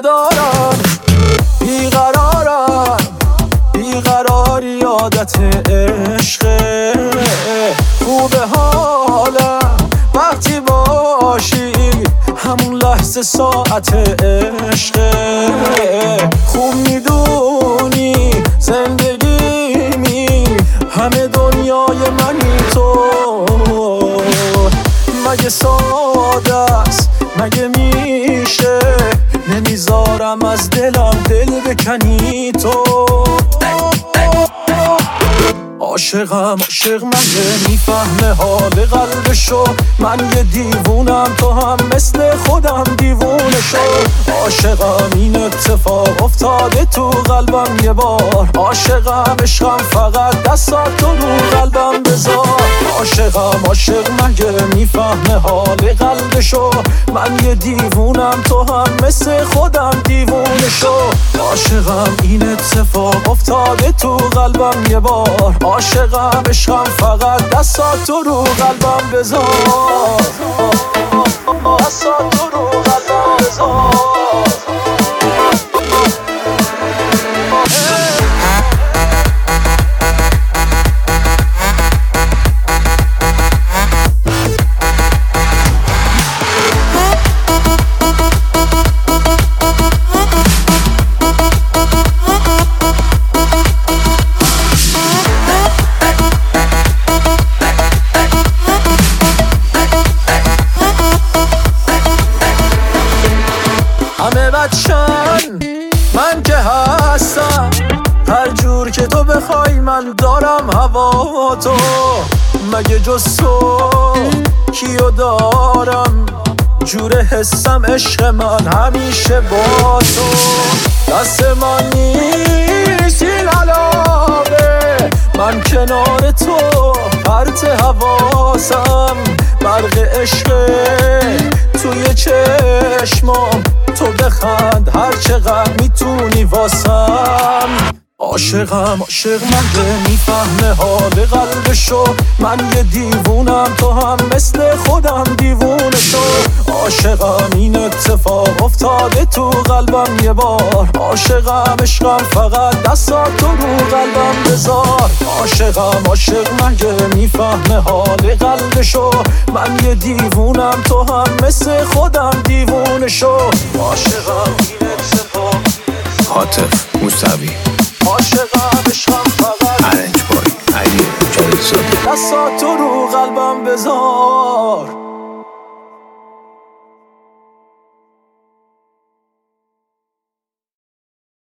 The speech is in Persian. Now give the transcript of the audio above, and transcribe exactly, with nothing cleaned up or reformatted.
ندارم، بیقرارم، بیقراری عادت عشقه. خوبه حالم وقتی باشی، همون لحظه ساعت عشقه. خوب میدونی زندگیمی همه دنیای منی تو. مگه ساده است، مگه میشه نمیذارم از دلم دل بکنی تو. عاشقم عاشق مگه میفهمه حال قلبشو، من یه دیوونم تو هم مثل خودم دیوونه شو. عاشقم این اتفاق افتاده تو قلبم یه بار، عاشقم عشقم فقط دستات تو رو قلبم بذار. عاشقم عاشق مگه میفهمه حال قلبشو، من یه دیوونم تو هم مثل خودم دیوونه شو. عاشقم این اتفاق افتاده تو قلبم یه بار، عاشقم عشقم فقط دستات تو رو قلبم بذار، دستات تو رو قلبم بذار. همه بچن من که هستم، هر جور که تو بخوای من دارم هوا تو. مگه جز تو کیو دارم، جور حسم عشق من همیشه با تو. دست من نیست این علاقه، من کنار تو پرت حواسم. برق عشقه توی چشمام، تو بخند هر چقدر میتونی واسم. عاشقم عاشق مگه میفهمه حال قلبشو، من یه دیوونم تو هم مثل خودم دیوونه شو. عاشقم این اتفاق افتاده تو قلبم یه بار، عاشقم عشقم فقط دستات تو رو قلبم بذار. عاشقم عاشق مگه میفهمه حال قلبشو، من یه دیوونم تو هم مثل خودم دیوونه شو. عاشقم این اتفاق. عاطف موسوی، عاشقم عشقم فقط ارنج بای علی جلیل زاده. دستات تو رو قلبم بذار.